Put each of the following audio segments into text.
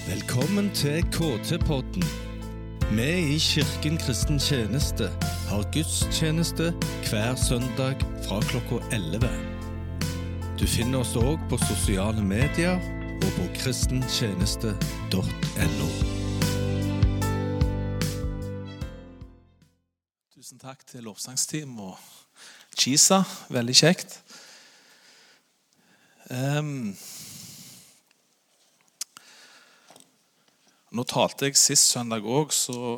Velkommen til KT-podden. Vi i Kirken Kristen Tjeneste har gudstjeneste hver søndag fra klokka 11. Du finner oss også på sosiale medier og på kristentjeneste.no. Tusen takk til lovsangsteam og Kisa, veldig kjekt. Nå talte jeg sist søndag også, så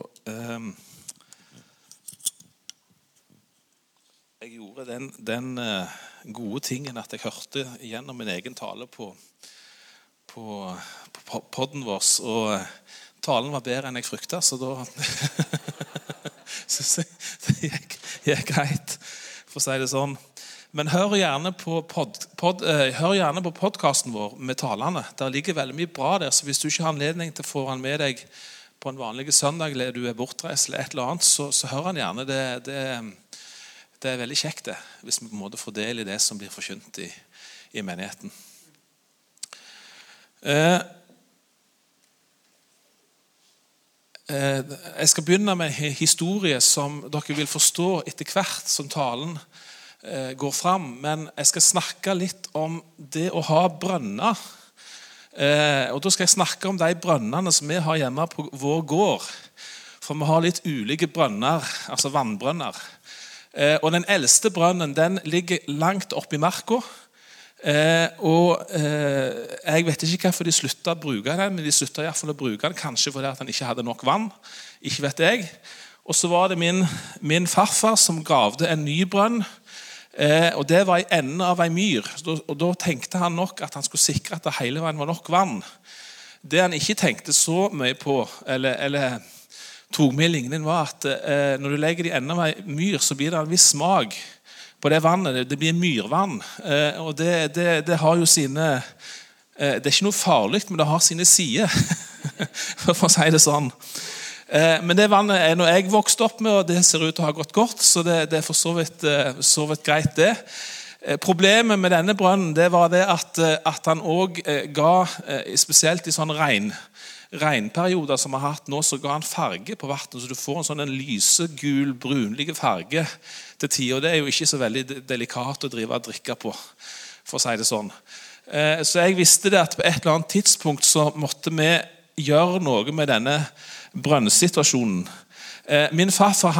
jeg gjorde den gode tingen at jeg hørte gjennom min egen tale på podden vår, og talen var bedre enn jeg fryktet, så da synes jeg det gikk greit, for å si det sånn. Men hør gjerne på podcasten vår med talene. Der ligger veldig mye bra der, så hvis du ikke har anledning til å få han med deg på en vanlig søndag, eller du er bortreist eller et eller annet, så hør han gjerne. Det er veldig kjekt det, hvis vi på en måte får del i det som blir forkynt i menigheten. Jeg skal begynne med en historie som dere vil forstå etter hvert som talen går fram, men jeg skal snakke litt om det å ha brønner. Og da skal jeg snakke om de brønnene som vi har hjemme på vår gård. For vi har litt ulike brønner, altså vannbrønner. Og den eldste brønnen, den ligger langt oppe i marka. Og jeg vet ikke hvorfor de sluttet å bruke den, men de sluttet i hvert fall å bruke den, kanskje fordi at han ikke hadde nok vann. Ikke vet jeg. Og så var det min farfar som gravde en ny brønn, og det var i enden av en myr, og da tenkte han nok at han skulle sikre at det hele veien var nok vann. Det han ikke tenkte så mye på, eller tog med i ligningen, var at når du legger det i enden av en myr, så blir det en viss smak på det vannet. Det blir myrvann, og det har jo sine, det er ikke noe farlig, men det har sine sider, for å si det sånn. Men det vannet er noe jeg vokste opp med, og det ser ut til å ha gått godt, så det er for så vidt greit det. Problemet med denne brønnen, det var det at han også ga, spesielt i sånne regnperioder som vi har hatt nå, så ga han farge på vattnet, så du får en sånn lysegul, brunlig farge til tid, og det er jo ikke så veldig delikat å drikke på, for å si det sånn. Så jeg visste det at på et eller annet tidspunkt så måtte vi gjøre noe med denne brønnsituasjonen. Min farfar,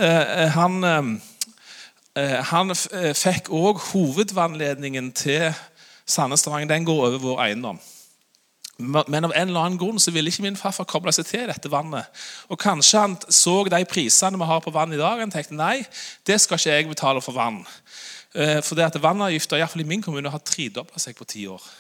han fikk også hovedvannledningen til Sandnes-Stavanger. Den går over vår eiendom. Men av en eller annen grunn så ville ikke min farfar koble seg til dette vannet. Og kanskje han så de prisene vi har på vann i dag, han tenkte, nei, det skal ikke jeg betale for vann. For det at vannavgifter, i hvert fall i min kommune, har tredoblet seg på 10 år.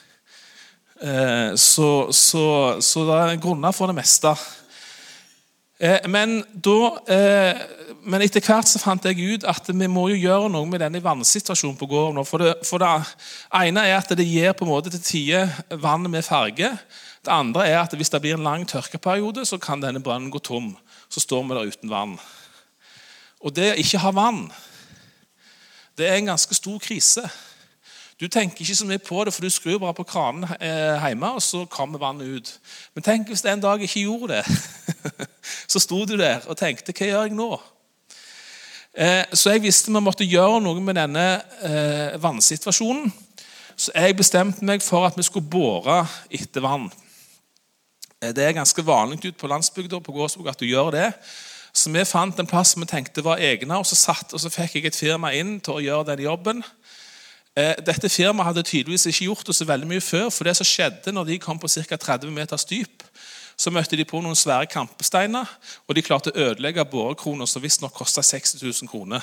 Så det er grunner for det meste. Men etter hvert så fant jeg ut at vi må jo gjøre noe med denne vannsituasjonen på gården. For det ene er at det gir på en måte til tider vann med farge. Det andre er at hvis det blir en lang tørkeperiode, så kan denne brønnen gå tom. Så står vi der uten vann. Og det å ikke ha vann, det er en ganske stor krise. Du tenker ikke så mye på det, for du skrur bare på kranen hjemme, og så kommer vannet ut. Men tenk hvis det en dag ikke gjorde det. Så stod du der og tenkte, hva gjør jeg nå? Så jeg visste vi måtte gjøre noe med denne vannsituasjonen. Så jeg bestemte meg for at vi skulle bore etter vann. Det er ganske vanlig ut på landsbygda, på gårdsbygda, at du gjør det. Så vi fant en plass som vi tenkte var egne, og så fikk jeg et firma inn til å gjøre den jobben. Dette firmaet hadde tydeligvis ikke gjort det så veldig mye før, for det som skjedde når de kom på ca. 30 meters dyp, så møtte de på noen svære kampesteiner, og de klarte å ødelegge borekroner som visst nok kostet 60 000 kroner.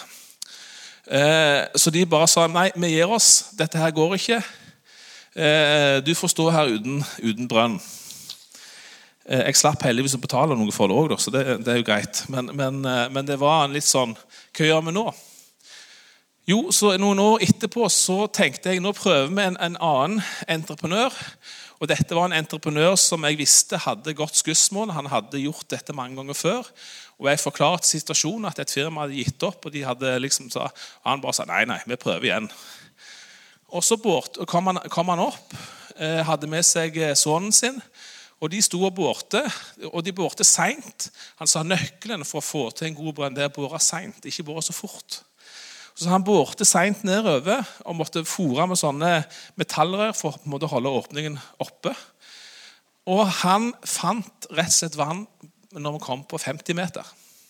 Så de bare sa, nei, vi gir oss, dette her går ikke, du får stå her uten brønn. Jeg slapp heldigvis å betale noe for det også, så det er jo greit, men det var en litt sånn, hva gjør vi nå? Jo, så noen år etterpå så tenkte jeg, nå prøver vi en annen entreprenør, og dette var en entreprenør som jeg visste hadde godt skussmål, han hadde gjort dette mange ganger før, og jeg forklarte situasjonen at et firma hadde gitt opp, og de hadde liksom og han bare sa, nei, vi prøver igjen. Og så kom han opp, hadde med seg sonen sin, Og de sto og bårte, og de bårte sent. Han sa nøkkelen for å få til en god brønn, det er å båre sent, ikke båre så fort. Så han bårte sent nedover og måtte fôre med sånne metallrør for å på en måte holde åpningen oppe. Og han fant rett og slett vann når han kom på 50 meter.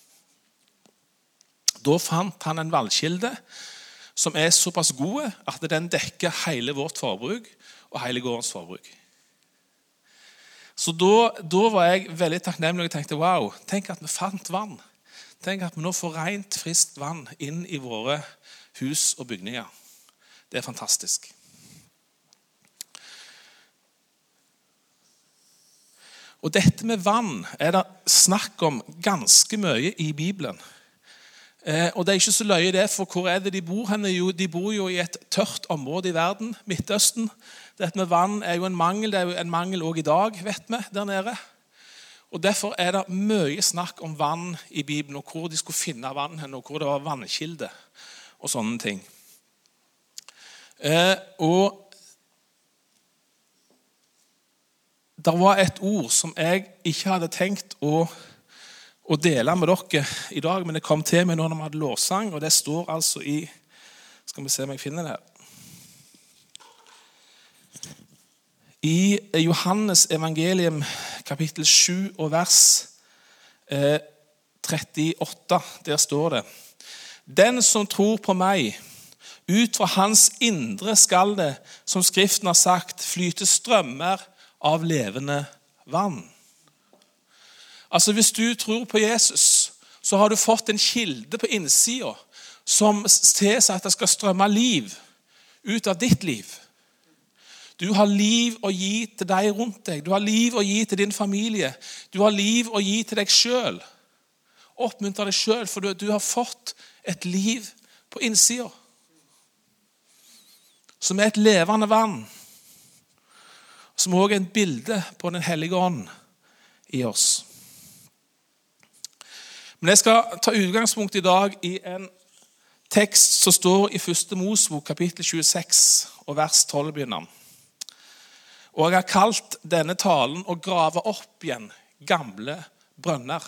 Da fant han en vannskilde som er såpass god at den dekker hele vårt forbruk og hele gårdens forbruk. Så da var jeg veldig takknemlig og tenkte, wow, tenk at vi fant vann. Tenk at vi nå får rent, friskt vann inn i våre hus og bygninger. Det er fantastisk. Og dette med vann er det snakk om ganske mye i Bibelen. Og det er ikke så løye det, for hvor er det de bor henne? Jo, de bor jo i et tørt område i verden, Midtøsten. Dette med vann er jo en mangel, det er jo en mangel også i dag, vet vi, der nede. Og derfor er det mye snakk om vann i Bibelen, og hvor de skulle finne vann henne, og hvor det var vannkilde, og sånne ting. Og det var et ord som jeg ikke hadde tenkt å dele med dere i dag, men det kom til meg når vi hadde lovsang, og det står altså i, skal vi se om jeg finner det her, i Johannes evangelium kapittel 7 og vers 38, der står det: Den som tror på meg, ut fra hans indre skal det, som Skriften har sagt, flyte strømmer av levende vann. Altså hvis du tror på Jesus, så har du fått en kilde på innsiden som tilsier at det skal strømme liv ut av ditt liv. Du har liv å gi til deg rundt deg. Du har liv å gi til din familie. Du har liv å gi til deg selv. Oppmuntre deg selv, for du har fått et liv på innsiden som er et levende vann, som også er et bilde på den hellige ånd i oss. Men jeg skal ta utgangspunkt i dag i en tekst som står i 1. Mosebok kapittel 26 og vers 12 begynner. Og jeg har kalt denne talen å grave opp igjen gamle brønner.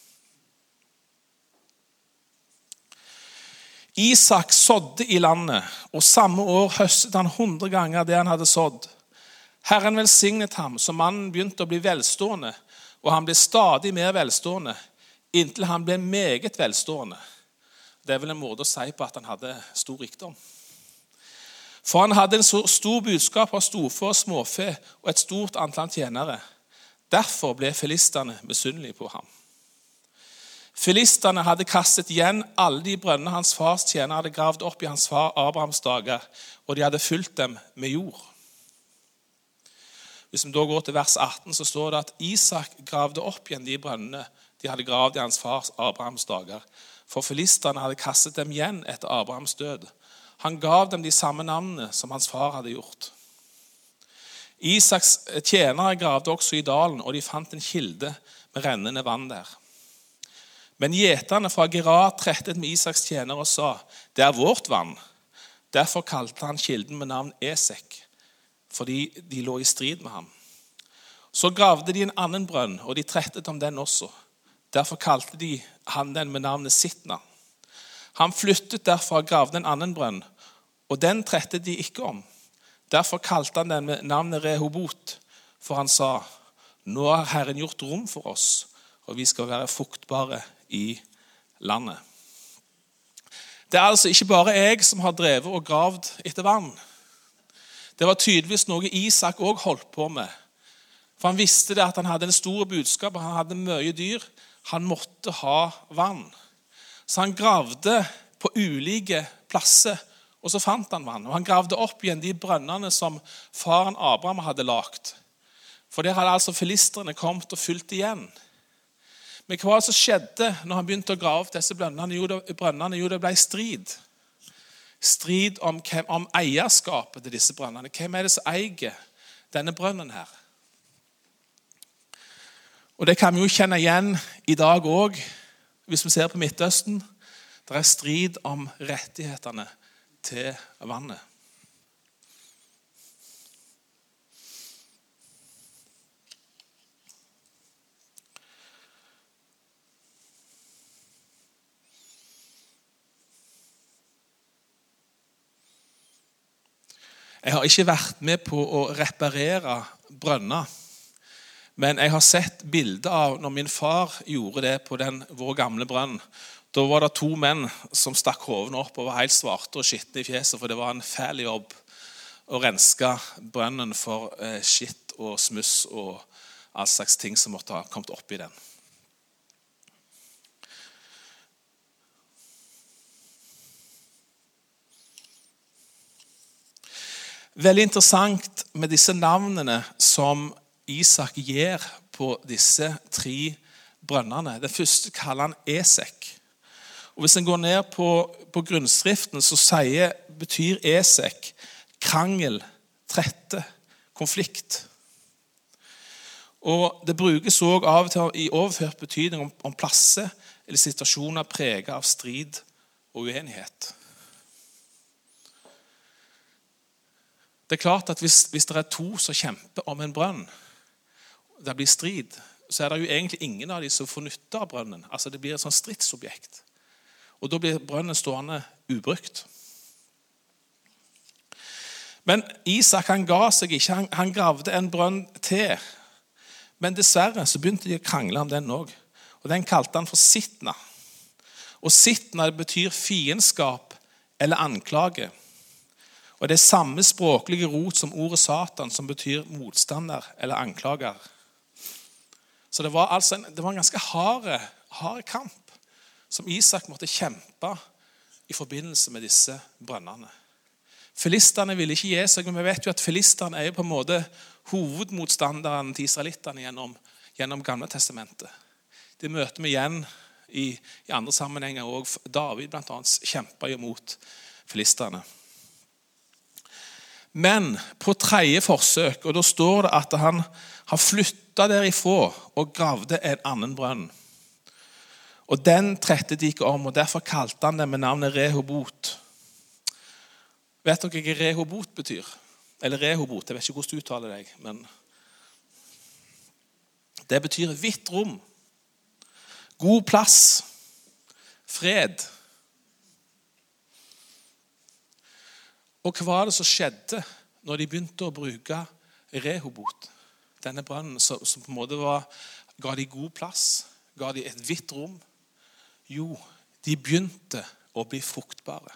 Isak sådde i landet, og samme år høstet han 100 ganger det han hadde sådd. Herren velsignet ham, så mannen begynte å bli velstående, og han ble stadig mer velstående, inntil han ble meget velstående. Det er vel en måte å si på at han hadde stor rikdom. For han hadde en så stor budskap av storfe og småfe og et stort antall tjenere. Derfor ble filistene misunnelige på ham. Filistene hadde kastet igjen alle de brønner hans fars tjenere hadde gravd opp i hans far Abrahams dager, og de hadde fylt dem med jord. Hvis vi da går til vers 18, så står det at Isak gravde opp igjen de brønnene de hadde gravd i hans fars Abrahams dager, for filistene hadde kastet dem igjen etter Abrahams død. Han gav dem de samme navnene som hans far hadde gjort. Isaks tjenere gravde også i dalen, og de fant en kilde med rennende vann der. Men gjeterne fra Gerar trettet med Isaks tjenere og sa, det er vårt vann. Derfor kalte han kilden med navn Esek, fordi de lå i strid med ham. Så gravde de en annen brønn, og de trettet om den også. Derfor kalte de han den med navnet Sitna. Han flyttet derfor og gravde en annen brønn, og den trettet de ikke om. Derfor kalte han den med navnet Rehobot, for han sa, nå har Herren gjort rom for oss, og vi skal være fruktbare i landet. Det er altså ikke bare jeg som har drevet og gravd etter vann. Det var tydeligvis noe Isak også holdt på med. For han visste det at han hadde en stor budskap, han hadde mye dyr, han måtte ha vann. Så han gravde på ulike plasser, og så fant han vann. Og han gravde opp igjen de brønnene som faren Abraham hadde lagt. For der hadde altså filisterne kommet og fylt igjen. Men hva var det som skjedde når han begynte å grave opp disse brønnene? Jo, det ble strid. Strid om eierskapet til disse brønnene. Hvem er det som eier denne brønnen her? Og det kan vi jo kjenne igjen i dag også, hvis vi ser på Midtøsten. Det er strid om rettighetene til vannet. Jeg har ikke vært med på å reparere brønner, men jeg har sett bilder av når min far gjorde det på vår gamle brønn. Da var det 2 menn som stakk hovene opp og var helt svarte og skittne i fjeset, for det var en fæl jobb å renske brønnen for skitt og smuss og all slags ting som måtte ha kommet opp i den. Veldig interessant med disse navnene som Isak gir på disse 3 brønnene. Den første kaller han Esek. Og hvis en går ned på grunnskriften, så betyr Esek krangel, trette, konflikt. Og det brukes også av og til i overført betydning om plasser eller situasjoner preget av strid og uenighet. Det er klart at hvis det er 2 som kjemper om en brønn, det blir strid, så er det jo egentlig ingen av de som får nytte av brønnen. Altså det blir et sånn stridsobjekt. Og da blir brønnen stående ubrukt. Men Isak han ga seg ikke, han gravde en brønn til. Men dessverre så begynte de å krangle om den også. Og den kalte han for Sitna. Og Sitna betyr fiendskap eller anklage. Og det er samme språklige rot som ordet Satan, som betyr motstander eller anklager. Så det var en ganske hard kamp som Isak måtte kjempe i forbindelse med disse brønnene. Filisterne ville ikke gi seg, men vi vet jo at filisterne er jo på en måte hovedmotstanderen til israelittene gjennom Gamle testamentet. Det møter vi igjen i andre sammenhenger også. David blant annet kjempet jo mot filisterne. Men på 3. forsøk, og da står det at han har flyttet derifra og gravde en annen brønn. Og den trette de ikke om, og derfor kalte han det med navnet Rehobot. Vet dere hva Rehobot betyr? Eller Rehobot, jeg vet ikke hvordan du uttaler det, men det betyr hvitt rom, god plass, fred. Og hva var det som skjedde når de begynte å bruke Rehobot? Denne brønnen som på en måte ga de god plass, ga de et hvitt rom. Jo, de begynte å bli fruktbare.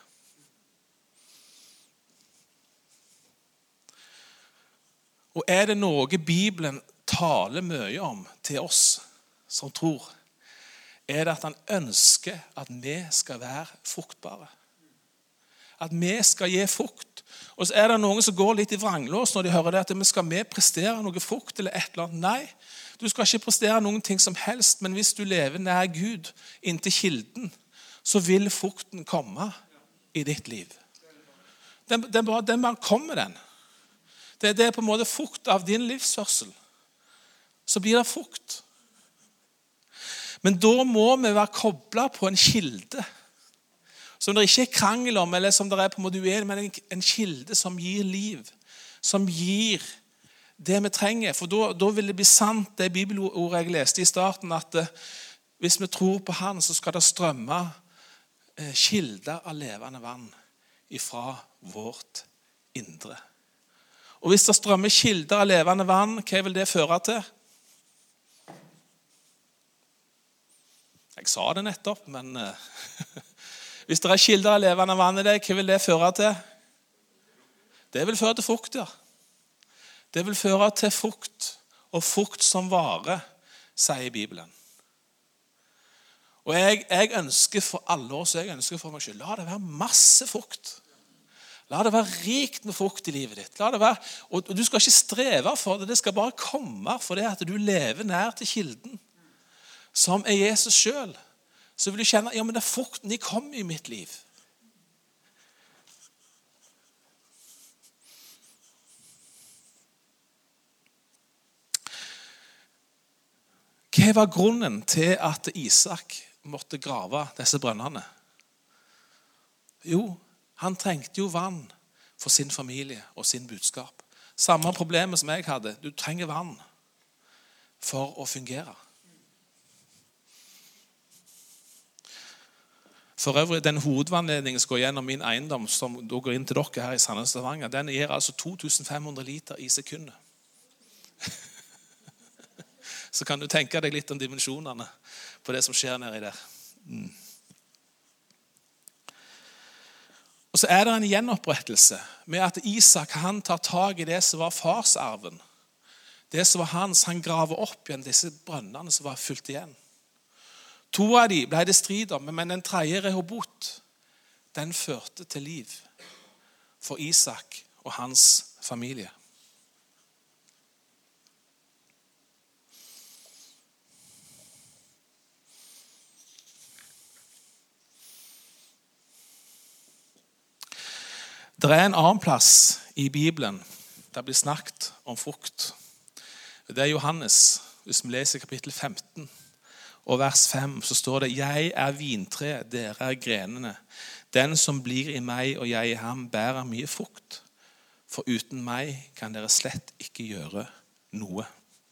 Og er det noe Bibelen taler mye om til oss som tror, er det at han ønsker at vi skal være fruktbare. At vi skal gi frukt. Og så er det noen som går litt i vranglås når de hører det, at vi skal prestere noe frukt eller et eller annet. Nei, du skal ikke prestere noen ting som helst, men hvis du lever nær Gud inntil kilden, så vil frukten komme i ditt liv. Den bare kommer den. Det er på en måte frukt av din livsførsel. Så blir det frukt. Men da må vi være koblet på en kilde. Som det ikke er krangel om, eller som det er på en måte uenig, men en kilde som gir liv, som gir det vi trenger. For da vil det bli sant, det bibelordet jeg leste i starten, at hvis vi tror på han, så skal det strømme kilder av levende vann ifra vårt indre. Og hvis det strømmer kilder av levende vann, hva vil det føre til? Jeg sa det nettopp, men hvis det er kilder av levende vann i det, hva vil det føre til? Det vil føre til frukt, ja. Det vil føre til frukt, og frukt som varer, sier Bibelen. Og jeg ønsker for alle oss, jeg ønsker for meg selv, la det være masse frukt. La det være rikt med frukt i livet ditt. La det være, og du skal ikke streve for det, det skal bare komme for det at du lever nær til kilden, som er Jesus selv. Så vil du kjenne, ja, men det er frukten, de kommer i mitt liv. Hva var grunnen til at Isak måtte grave disse brønnene? Jo, han trengte jo vann for sin familie og sin budskap. Samme problemet som jeg hadde. Du trenger vann for å fungere. For øvrig, den hovedvannledningen som går gjennom min eiendom, som da går inn til dere her i Sandnes Stavanger, den gir altså 2500 liter i sekundet. Så kan du tenke deg litt om dimensjonene på det som skjer nedi der. Og så er det en gjenopprettelse med at Isak, han tar tag i det som var farsarven. Det som var hans, han graver opp igjen disse brønnene som var fullt igjen. 2 av de ble det strid om, men den 3. Rehobot, den førte til liv for Isak og hans familie. Det er en annen plass i Bibelen der blir snakket om frukt. Det er Johannes, hvis vi leser kapittel 15 og vers 5, så står det: «Jeg er vintre, dere er grenene. Den som blir i meg og jeg i ham, bærer mye frukt. For uten meg kan dere slett ikke gjøre noe.»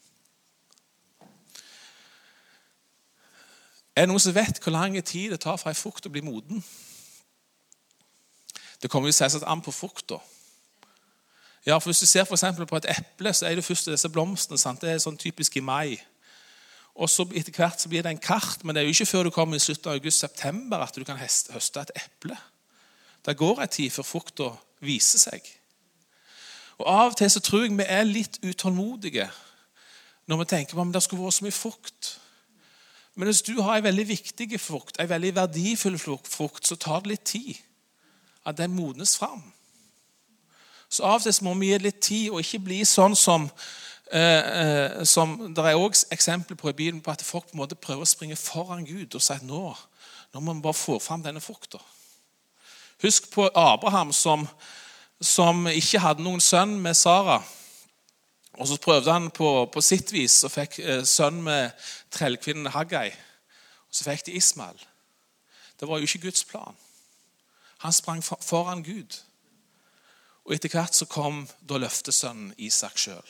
Er det noen som vet hvor lang tid det tar for en frukt å bli moden? Det kommer jo selvsagt an på frukta. Ja, for hvis du ser for eksempel på et eple, så er det først disse blomstene, sant? Det er sånn typisk i mai. Og så etter hvert så blir det en kart, men det er jo ikke før du kommer i slutten av august-september at du kan høste et eple. Det går en tid før frukta viser seg. Og av og til så tror jeg vi er litt utålmodige når vi tenker på om det skulle vært så mye frukt. Men hvis du har en veldig viktig frukt, en veldig verdifull frukt, så tar det litt tid at den modnes fram. Så av og til må vi gi litt tid og ikke bli sånn som det er også eksempler på i Bibelen på at folk på en måte prøver å springe foran Gud og si at nå må vi bare få fram denne frukta. Husk på Abraham som ikke hadde noen sønn med Sara. Og så prøvde han på sitt vis og fikk sønn med trellkvinnen Haggai. Og så fikk de Ismael. Det var jo ikke Guds plan. Han sprang foran Gud. Og etter hvert så kom da løftesønnen Isak selv.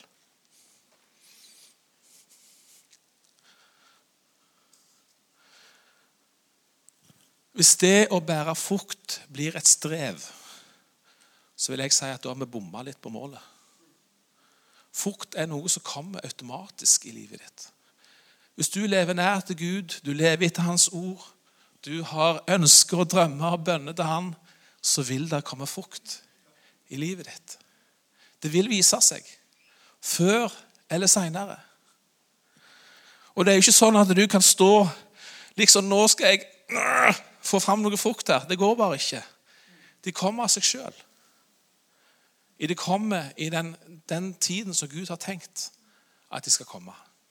Hvis det å bære frukt blir et strev, så vil jeg si at da har vi bommet litt på målet. Frukt er noe som kommer automatisk i livet ditt. Hvis du lever nær til Gud, du lever etter hans ord, du har ønsker og drømmer og bønner til han, så vil det komme frukt i livet ditt. Det vil vise seg, før eller senere. Og det er jo ikke sånn at du kan stå, liksom nå skal jeg få fram noe frukt her. Det går bare ikke. De kommer av seg selv. De kommer i den tiden som Gud har tenkt at de skal komme.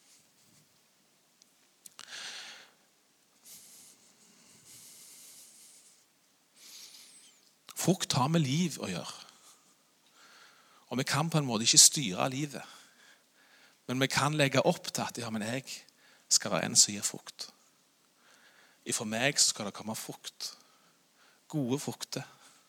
Frukt har med liv å gjøre. Og vi kan på en måte ikke styre livet. Men vi kan legge opp til at ja, men jeg skal være en som gir frukt. For meg så skal det komme frukt. Gode frukter.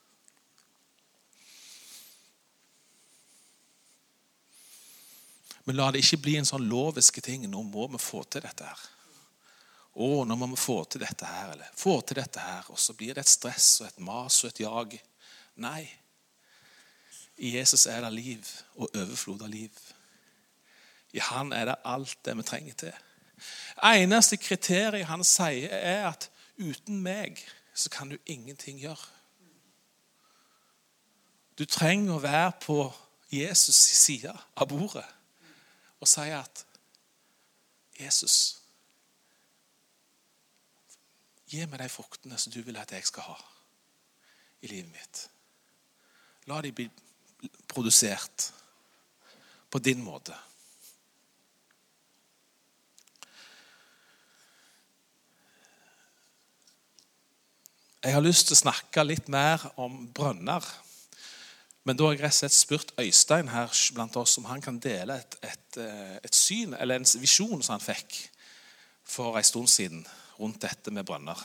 Men la det ikke bli en sånn loviske ting. Nå må vi få til dette her. Nå må vi få til dette her, eller få til dette her. Og så blir det et stress og et mas og et jag. Nei. I Jesus er det liv og overflod av liv. I han er det alt det vi trenger til. Eneste kriteriet han sier er at uten meg så kan du ingenting gjøre. Du trenger å være på Jesus' side av bordet og si at Jesus, gi meg de fruktene som du vil at jeg skal ha i livet mitt. La de bli produsert på din måte. Jeg har lyst til å snakke litt mer om brønner. Men da har jeg rett og slett spurt Øystein her blant oss om han kan dele et syn eller en visjon som han fikk for en stund siden rundt dette med brønner.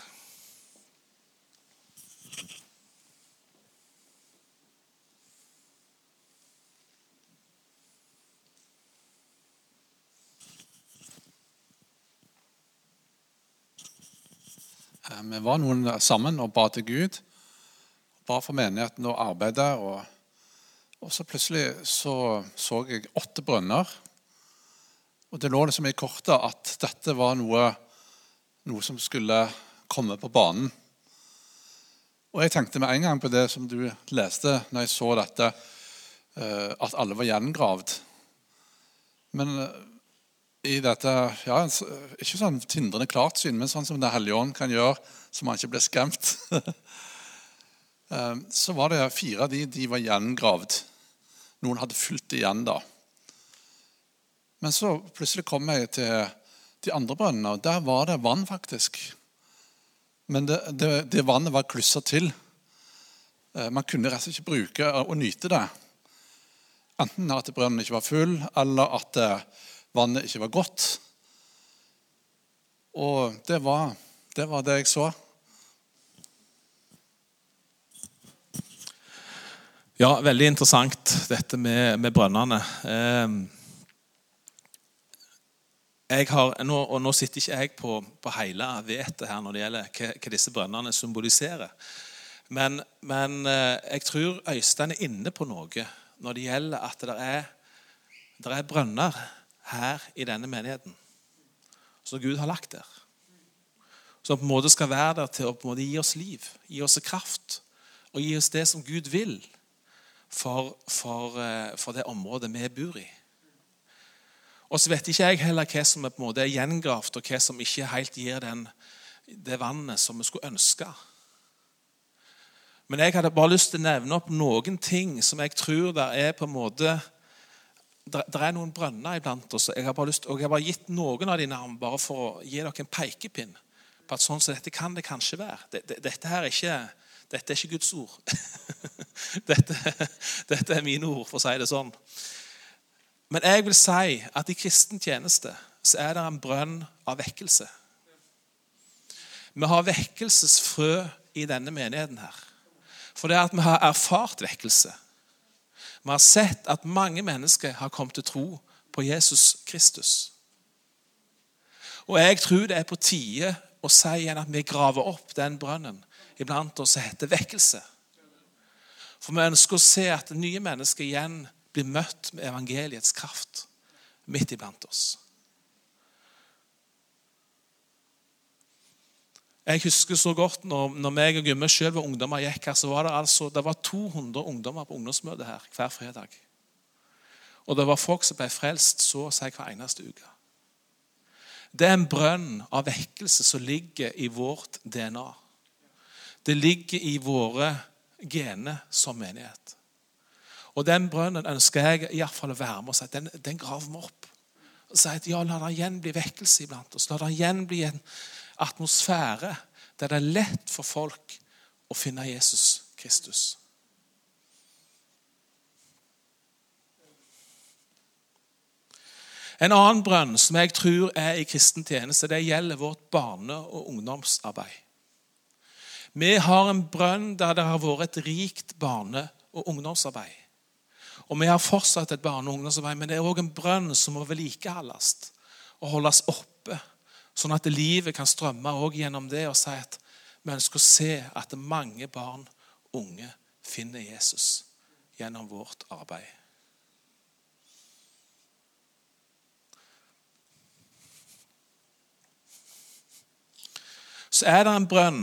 Vi var noen sammen og ba til Gud, ba for menigheten og arbeidet, og så plutselig så jeg 8 brønner, og det lå liksom i kortet at dette var noe som skulle komme på banen. Og jeg tenkte med en gang på det som du leste når jeg så dette, at alle var gjengravd. Men i dette, ja, ikke sånn tindrende klart syn, men sånn som det Hellige Ånd kan gjøre, så man ikke blir skremt. Så var det 4 av de var gjengravd. Noen hadde fylt igjen da. Men så plutselig kom jeg til de andre brønnene, og der var det vann faktisk. Men det vannet var klusset til. Man kunne rett og slett ikke bruke og nyte det. Enten at brønnen ikke var full, eller at vannet ikke var godt. Og det var det jeg så. Ja, veldig interessant dette med brønnene. Nå sitter ikke jeg på hele vettet her når det gjelder hva disse brønnene symboliserer. Men jeg tror Øystein er inne på noe når det gjelder at det er brønner her i denne menigheten som Gud har lagt der. Som på en måte skal være der til å på en måte gi oss liv, gi oss kraft og gi oss det som Gud vil for det området vi bor i. Og så vet ikke jeg heller hva som på en måte er gjengravt, og hva som ikke helt gir det vannet som vi skulle ønske. Men jeg hadde bare lyst til å nevne opp noen ting som jeg tror der er på en måte, der er noen brønner iblant oss. Jeg har bare gitt noen av de navn bare for å gi dere en pekepinn på at sånn som dette kan det kanskje være. Dette er ikke Guds ord. Dette er mine ord, for å si det sånn. Men jeg vil si at i kristen tjeneste så er det en brønn av vekkelse. Vi har vekkelsesfrø i denne menigheten her. For det er at vi har erfart vekkelse. Vi har sett at mange mennesker har kommet til tro på Jesus Kristus. Og jeg tror det er på tide å si igjen at vi graver opp den brønnen iblant oss som heter vekkelse. For vi ønsker å se at nye mennesker igjen blir møtt med evangeliets kraft midt iblant oss. Jeg husker så godt når meg og Gymme selv var ungdommer gikk her, så var det var 200 ungdommer på ungdomsmøte her hver fredag. Og det var folk som ble frelst så å si hver eneste uke. Det er en brønn av vekkelse som ligger i vårt DNA. Det ligger i våre gener som menighet. Og den brønnen ønsker jeg i hvert fall å være med og si at den graver vi opp. Og si at ja, la det igjen bli vekkelse iblant oss. La det igjen bli en atmosfære der det er lett for folk å finne Jesus Kristus. En annen brønn som jeg tror er i kristen tjeneste, det gjelder vårt barne- og ungdomsarbeid. Vi har en brønn der det har vært et rikt barne- og ungdomsarbeid. Og vi har fortsatt et barne- og ungdomsarbeid, men det er også en brønn som må vedlikeholdes og holdes oppe, sånn at livet kan strømme også gjennom det og si at vi ønsker å se at mange barn og unge finner Jesus gjennom vårt arbeid. Så er det en brønn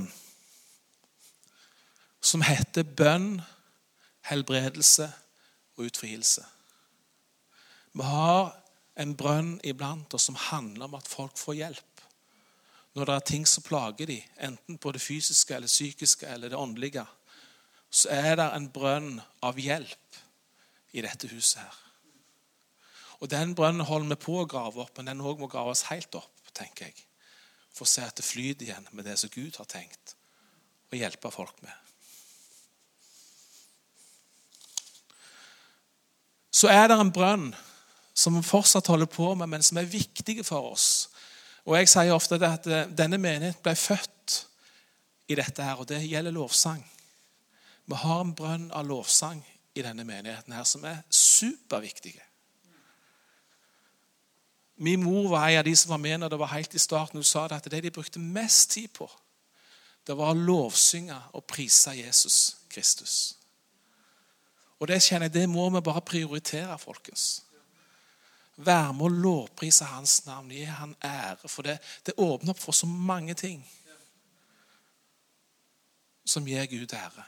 som heter bønn, helbredelse og utfrielse. Vi har en brønn iblant oss som handler om at folk får hjelp. Når det er ting som plager dem, enten på det fysiske eller psykiske eller det åndelige, så er det en brønn av hjelp i dette huset her. Og den brønnen holder vi på å grave opp, men den også må graves helt opp, tenker jeg. For å se at det flyter igjen med det som Gud har tenkt å hjelpe folk med. Så er det en brønn som vi fortsatt holder på med, men som er viktig for oss. Og jeg sier ofte at denne menigheten ble født i dette her, og det gjelder lovsang. Vi har en brønn av lovsang i denne menigheten her som er superviktige. Min mor var en av de som var med når det var helt i starten. Hun sa det at det de brukte mest tid på, det var å lovsynge og prise Jesus Kristus. Og det kjenner jeg, det må vi bare prioritere, folkens. Vær med å lovprise hans navn, gi han ære, for det åpner opp for så mange ting som gir Gud ære.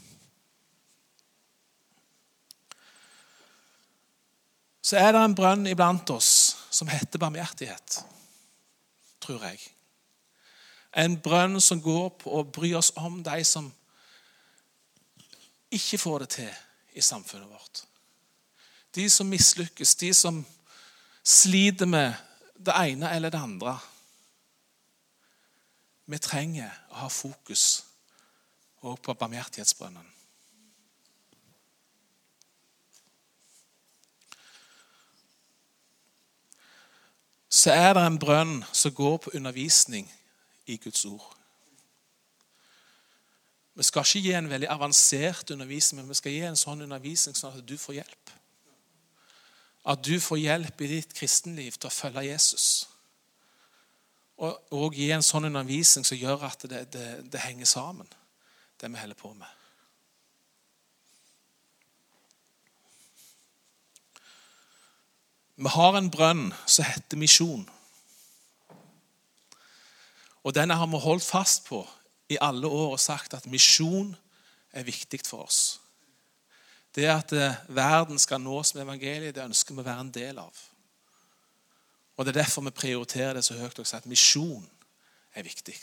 Så er det en brønn iblant oss som heter barmhjertighet, tror jeg. En brønn som går på å bry oss om de som ikke får det til i samfunnet vårt. De som mislykkes, de som sliter med det ene eller det andre. Vi trenger å ha fokus også på barmhjertighetsbrønnen. Så er det en brønn som går på undervisning i Guds ord. Vi skal ikke gi en veldig avansert undervisning, men vi skal gi en sånn undervisning sånn at du får hjelp. At du får hjelp i ditt kristenliv til å følge Jesus. Og gi en sånn undervisning som gjør at det henger sammen, det vi holder på med. Vi har en brønn som heter misjon. Og denne har vi holdt fast på i alle år og sagt at misjon er viktig for oss. Det at verden skal nås med evangeliet, det ønsker vi å være en del av. Og det er derfor vi prioriterer det så høyt og sier at misjon er viktig.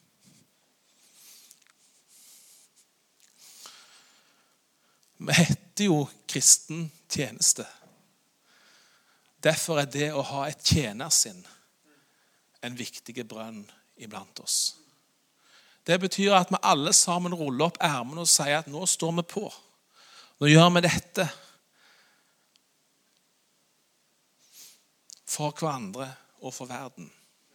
Vi heter jo kristen tjeneste. Derfor er det å ha et tjenersinn en viktig brønn iblant oss. Det betyr at vi alle sammen ruller opp ermene og sier at nå står vi på. Nå gjør vi dette for hverandre og for verden.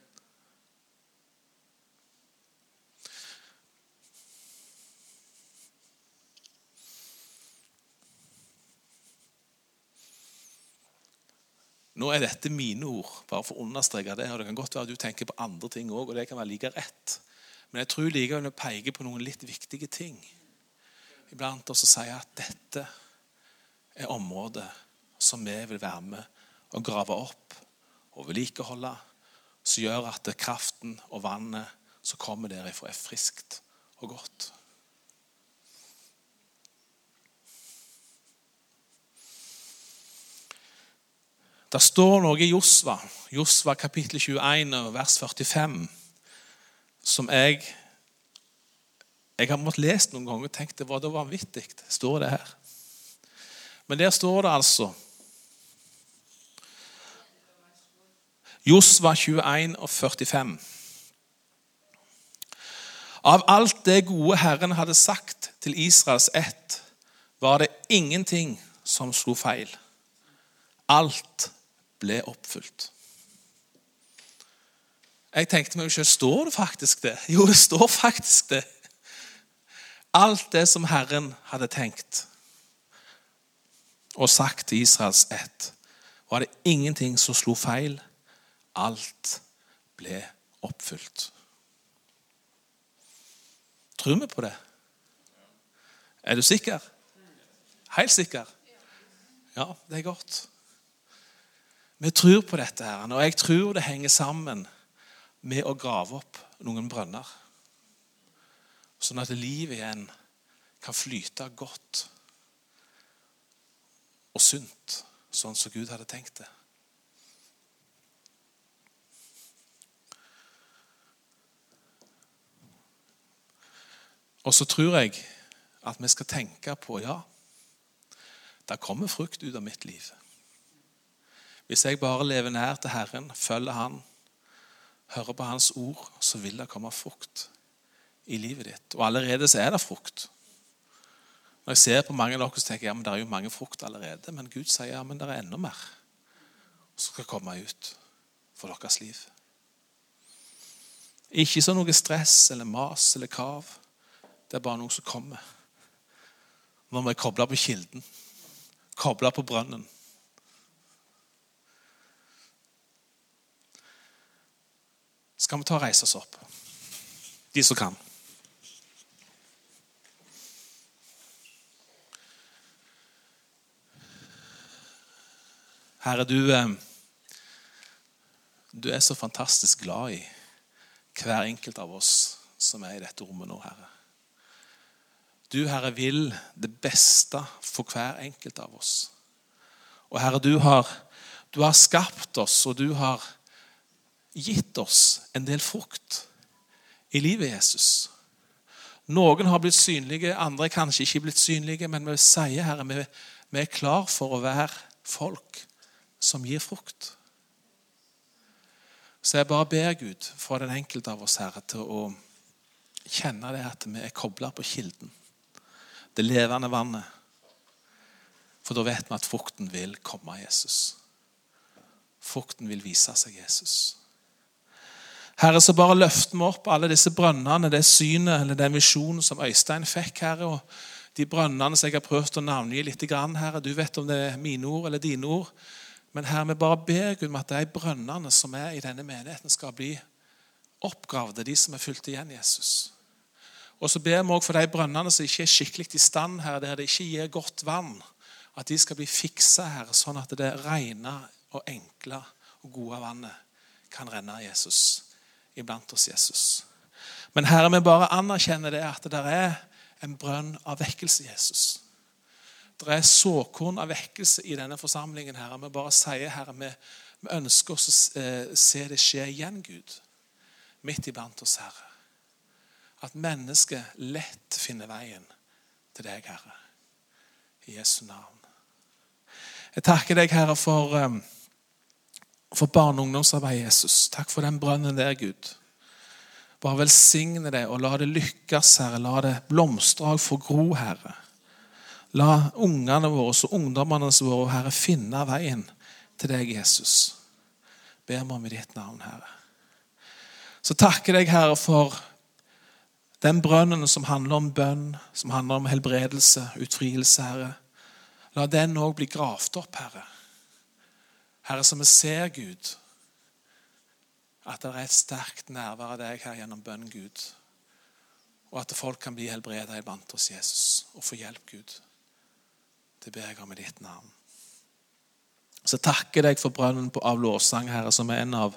Nå er dette mine ord, bare for å understreke det, og det kan godt være at du tenker på andre ting også, og det kan være like rett. Men jeg tror likevel vi peker på noen litt viktige ting. Iblant oss å si at dette er området som vi vil være med og grave opp og vedlikeholde, som gjør at kraften og vannet som kommer derifra er friskt og godt. Det står noe i Josva kapittel 21, vers 45, som jeg har måttet lese noen ganger og tenkt det var vanvittig. Det står det her. Men der står det altså Josva 21 og 45. Av alt det gode Herren hadde sagt til Israels ett, var det ingenting som slo feil. Alt ble oppfylt. Jeg tenkte meg selv, står det faktisk det? Jo, det står faktisk det. Alt det som Herren hadde tenkt og sagt til Israels ett, var det ingenting som slo feil. Alt ble oppfylt. Tror vi på det? Er du sikker? Helt sikker? Ja, det er godt. Vi tror på dette her, og jeg tror det henger sammen med å grave opp noen brønner. Sånn at livet igjen kan flyte godt og sunt, sånn som Gud hadde tenkt det. Og så tror jeg at vi skal tenke på, ja, det kommer frukt ut av mitt liv. Hvis jeg bare lever nær til Herren, følger han, hører på hans ord, så vil det komme frukt i livet ditt. Og allerede så er det frukt. Når jeg ser på mange av dere, så tenker jeg, ja, men det er jo mange frukt allerede. Men Gud sier, ja, men det er enda mer som skal komme ut for deres liv. Ikke så noe stress eller mas eller kav. Det er bare noe som kommer. Når vi kobler på kilden, kobler på brønnen. Skal vi ta og reise oss opp? De som kan. Herre, du så fantastisk glad i hver enkelt av oss som i dette rommet nå, Herre. Du, Herre, vil det beste for hver enkelt av oss. Og Herre, du har skapt oss, og du har gitt oss en del frukt i livet, Jesus. Noen har blitt synlige, andre kanskje ikke blitt synlige, men vi sier, Herre, vi klar for å være folk som gir frukt. Så jeg bare ber Gud for den enkelte av oss, Herre, til å kjenne det at vi koblet på kilden, det levende vannet. For da vet vi at frukten vil komme, Jesus. Frukten vil vise seg, Jesus. Herre, så bare løfter vi opp alle disse brønnene, det synet eller den visjonen som Øystein fikk, Herre, og de brønnene som jeg har prøvd å navngi litt grann, Herre. Du vet om det mine ord eller dine ord. Men Herre, vi bare ber Gud om at de brønnene som i denne menigheten skal bli oppgravde, de som fylt igjen, Jesus. Og så ber vi også for de brønnene som ikke skikkelig i stand, Herre, der det ikke gir godt vann, at de skal bli fikset, Herre, sånn at det rene og enkle og gode vannet kan renne, Jesus, iblant oss, Jesus. Men Herre, vi bare anerkjenner det at det en brønn av vekkelse, Jesus. Det såkorn av vekkelse i denne forsamlingen, Herre. Vi bare sier, Herre, vi ønsker oss å se det skje igjen, Gud, midt iblant oss, Herre. At mennesket lett finner veien til deg, Herre. I Jesu navn. Jeg takker deg, Herre, for barne- og ungdomsarbeid, Jesus. Takk for den brønnen der, Gud. Bare velsigne det og la det lykkes, Herre. La det blomstre og få gro, Herre. La ungene våre og ungdommene våre, Herre, finne veien til deg, Jesus. Ber vi om i ditt navn, Herre. Så takker deg, Herre, for den brønnen som handler om bønn, som handler om helbredelse, utfrielse, Herre. La den også bli gravt opp, Herre. Herre, som vi ser, Gud, at det et sterkt nærvær av deg her gjennom bønn, Gud. Og at folk kan bli helbredet iblant oss, Jesus, og få hjelp, Gud. Det ber jeg om i ditt navn. Så takker deg for brønnen av lovsang, Herre, som en av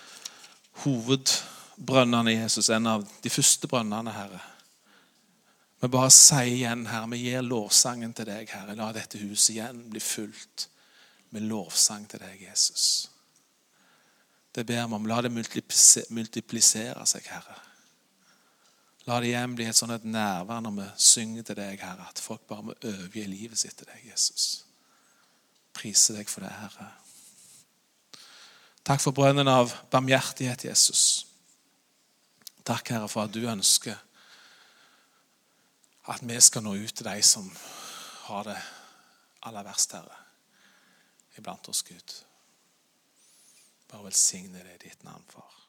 hovedbrønnene, Jesus, en av de første brønnene, Herre. Vi bare sier igjen, Herre, vi gir lovsangen til deg, Herre. La dette huset igjen bli fullt med lovsang til deg, Jesus. Det ber vi om. La det multiplisere seg, Herre. La det igjen bli et sånt nærvær når vi synger til deg, Herre, at folk bare må overgi livet sitt til deg, Jesus. Prise deg for det, Herre. Takk for brønnen av barmhjertighet, Jesus. Takk, Herre, for at du ønsker at vi skal nå ut til deg som har det aller verst, Herre, iblant oss, Gud. Bare velsigne det i ditt navn, far.